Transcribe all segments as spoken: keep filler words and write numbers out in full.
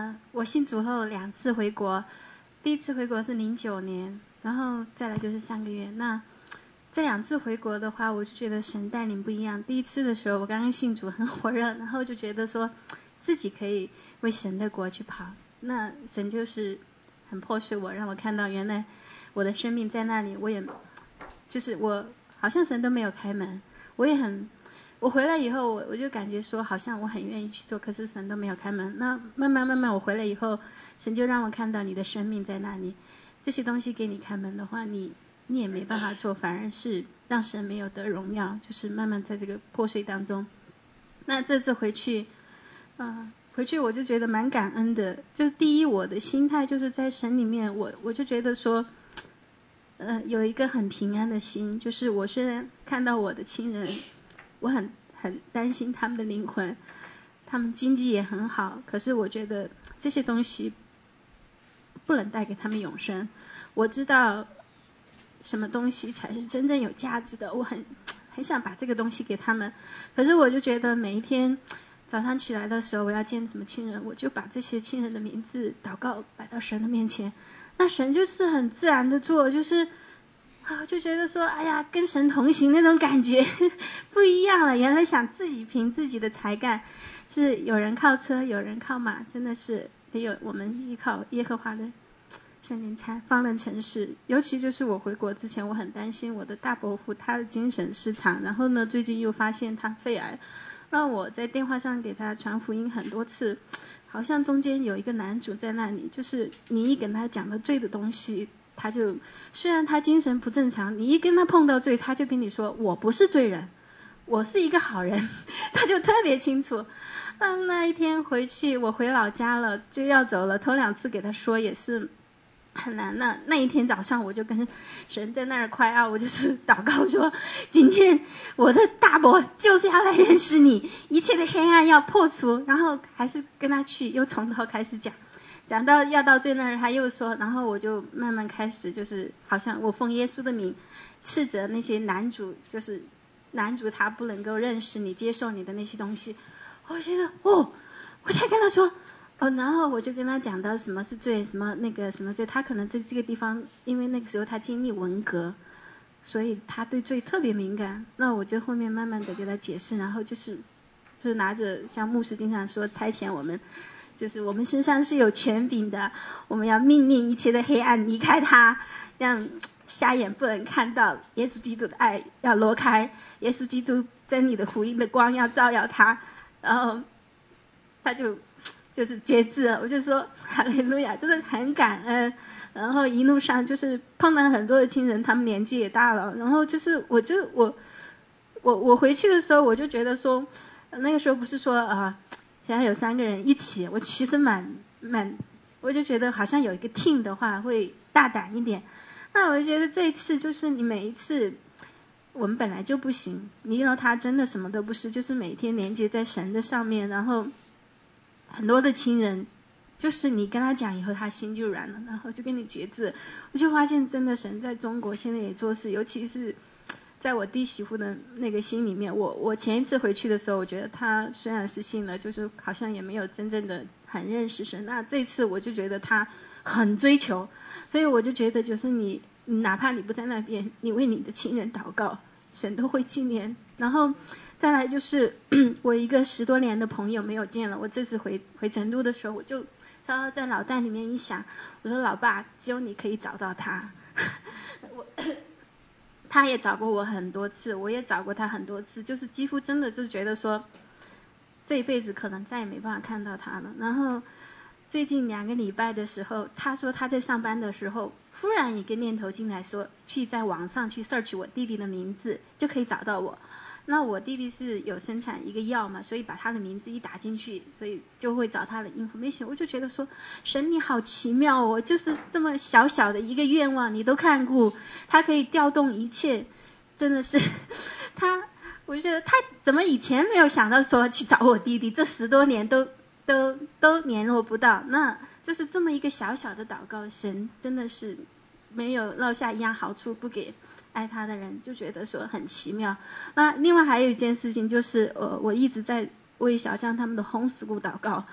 呃，我信主后两次回国，第一次回国是零九年，然后再来就是上个月。那这两次回国的话，我就觉得神带领不一样。第一次的时候，我刚刚信主很火热，然后就觉得说自己可以为神的国去跑。那神就是很破碎我，让我看到原来我的生命在那里，我也就是我好像神都没有开门，我也很。我回来以后，我我就感觉说，好像我很愿意去做，可是神都没有开门。那慢慢慢慢，我回来以后，神就让我看到你的生命在那里，这些东西给你开门的话，你你也没办法做，反而是让神没有得荣耀，就是慢慢在这个破碎当中。那这次回去，呃，回去我就觉得蛮感恩的。就是第一，我的心态就是在神里面，我我就觉得说，呃，有一个很平安的心，就是我虽然看到我的亲人。我很很担心他们的灵魂，他们经济也很好，可是我觉得这些东西不能带给他们永生。我知道什么东西才是真正有价值的，我很很想把这个东西给他们，可是我就觉得每一天早上起来的时候，我要见什么亲人，我就把这些亲人的名字祷告摆到神的面前，那神就是很自然的做，就是啊，就觉得说，哎呀，跟神同行那种感觉不一样了。原来想自己凭自己的才干，是有人靠车，有人靠马，真的是没有我们依靠耶和华的圣灵才方能成事。尤其就是我回国之前，我很担心我的大伯父他的精神失常，然后呢，最近又发现他肺癌，那我在电话上给他传福音很多次，好像中间有一个男主在那里，就是你一跟他讲的罪的东西。他就虽然他精神不正常，你一跟他碰到罪，他就跟你说我不是罪人，我是一个好人，他就特别清楚。那那一天回去，我回老家了，就要走了，头两次给他说也是很难的。那一天早上我就跟神在那儿快啊，我就是祷告说，今天我的大伯就是要来认识你，一切的黑暗要破除，然后还是跟他去，又从头开始讲。讲到要到最那儿，他又说，然后我就慢慢开始，就是好像我奉耶稣的名斥责那些男主，就是男主他不能够认识你、接受你的那些东西。我觉得哦，我才跟他说哦，然后我就跟他讲到什么是罪，什么那个什么罪，他可能在这个地方，因为那个时候他经历文革，所以他对罪特别敏感。那我就后面慢慢的给他解释，然后就是就是拿着像牧师经常说差遣我们。就是我们身上是有权柄的，我们要命令一切的黑暗离开他，让瞎眼不能看到耶稣基督的爱要挪开，耶稣基督真理的福音的光要照耀他，然后他就就是觉知了。我就说哈利路亚，真的很感恩。然后一路上就是碰到很多的亲人，他们年纪也大了，然后就是我就我我我回去的时候，我就觉得说，那个时候不是说啊。现在有三个人一起，我其实蛮蛮，我就觉得好像有一个 team 的话会大胆一点。那我就觉得这一次就是你每一次，我们本来就不行，你遇到他真的什么都不是，就是每天连接在神的上面，然后很多的亲人，就是你跟他讲以后，他心就软了，然后就跟你决志。我就发现真的神在中国现在也做事，尤其是。在我弟媳妇的那个心里面，我我前一次回去的时候，我觉得他虽然是信了，就是好像也没有真正的很认识神。那这次我就觉得他很追求，所以我就觉得就是你，你哪怕你不在那边，你为你的亲人祷告，神都会纪念。然后再来就是我一个十多年的朋友没有见了，我这次回回成都的时候，我就稍稍在脑袋里面一想，我说老爸，只有你可以找到他。我他也找过我很多次，我也找过他很多次，就是几乎真的就觉得说这一辈子可能再也没办法看到他了。然后最近两个礼拜的时候，他说他在上班的时候忽然一个念头进来说，去在网上去 search 我弟弟的名字就可以找到我。那我弟弟是有生产一个药嘛，所以把他的名字一打进去，所以就会找他的 information。我就觉得说，神你好奇妙哦，就是这么小小的一个愿望你都看顾，他可以调动一切，真的是他，我觉得他怎么以前没有想到说去找我弟弟，这十多年都都都联络不到，那就是这么一个小小的祷告，神真的是没有落下一样好处不给爱他的人，就觉得说很奇妙。那另外还有一件事情就是呃，我一直在为小将他们的 homeschool 祷告。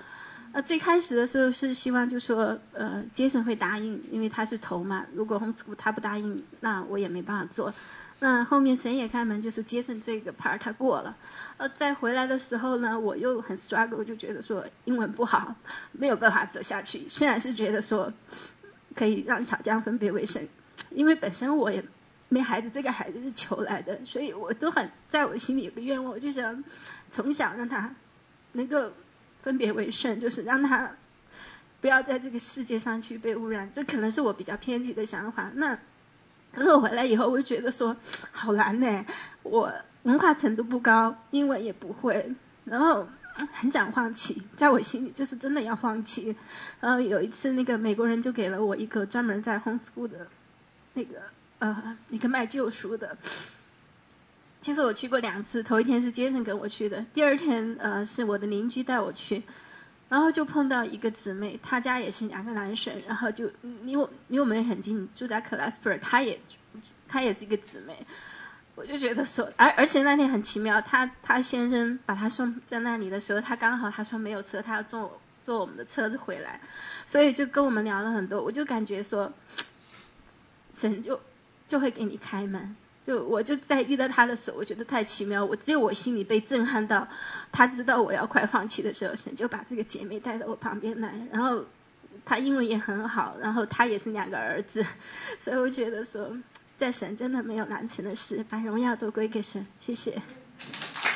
呃，最开始的时候是希望就说，呃，杰森会答应，因为他是头嘛。如果 homeschool 他不答应，那我也没办法做。那后面神也开门，就是杰森这个 part 他过了。呃，再回来的时候呢，我又很 struggle， 就觉得说英文不好，没有办法走下去。虽然是觉得说可以让小江分别为圣，因为本身我也没孩子，这个孩子是求来的，所以我都很在我心里有个愿望，我就想从小让他能够分别为圣，就是让他不要在这个世界上去被污染。这可能是我比较偏激的想法。那可是我回来以后，我就觉得说好难呢，我文化程度不高，英文也不会，然后很想放弃，在我心里就是真的要放弃。然后有一次那个美国人就给了我一个专门在 homeschool 的那个呃一个卖旧书的。其实我去过两次，头一天是杰森跟我去的，第二天呃是我的邻居带我去，然后就碰到一个姊妹，她家也是两个男生，然后就离我离我们也很近，住在克拉斯普尔，她也她也是一个姊妹。我就觉得说，而而且那天很奇妙，他他先生把他送在那里的时候，他刚好他说没有车，他要坐坐我们的车子回来，所以就跟我们聊了很多。我就感觉说，神就就会给你开门。就我就在遇到他的时候，我觉得太奇妙，我只有我心里被震撼到，他知道我要快放弃的时候，神就把这个姐妹带到我旁边来，然后他英文也很好，然后他也是两个儿子，所以我觉得说在神真的没有难成的事，把荣耀都归给神。谢谢。